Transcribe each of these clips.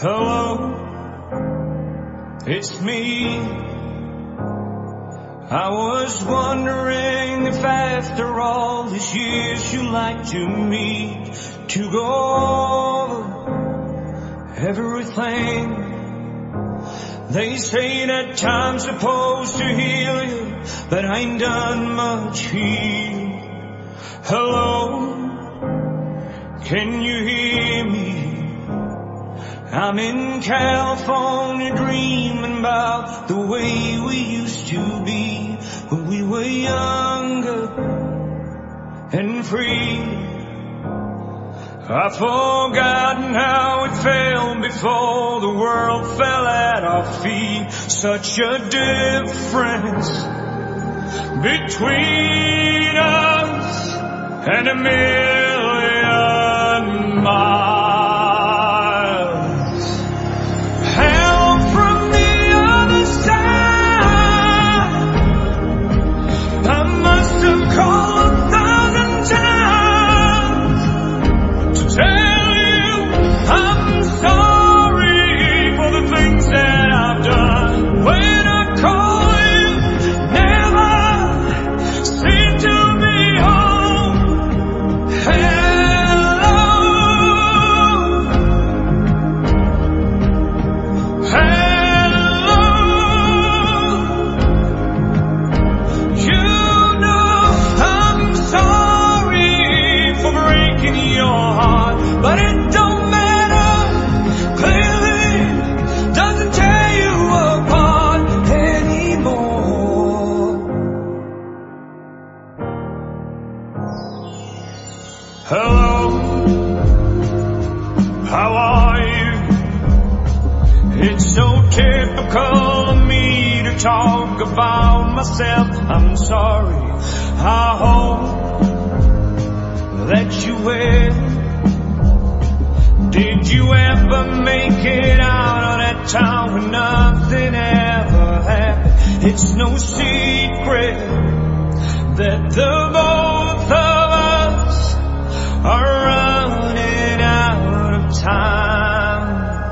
Hello, it's me. I was wondering if after all these years you'd like to meet to go over everything. They say that time's supposed to heal you, but I ain't done much healing. Hello, can you hear me? I'm in California dreaming about the way we used to be when we were younger and free. I've forgotten how it felt before the world fell at our feet. Such a difference between us and a million miles. Hell from the other side, I must have called 1,000 times to tell you I'm sorry for the things that I've done. When I call you, never seem to be home. Hello, hello, you know I'm sorry for breaking your heart, but it don't matter. Clearly doesn't tear you apart anymore. Hello, how are you? It's so typical of me to talk about myself. I'm sorry, I hope that you will. Did you ever make it out of that town where nothing ever happened? It's no secret that the both of us are running out of time.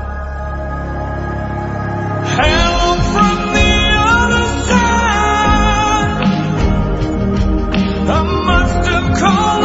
Help from the other side, I must have called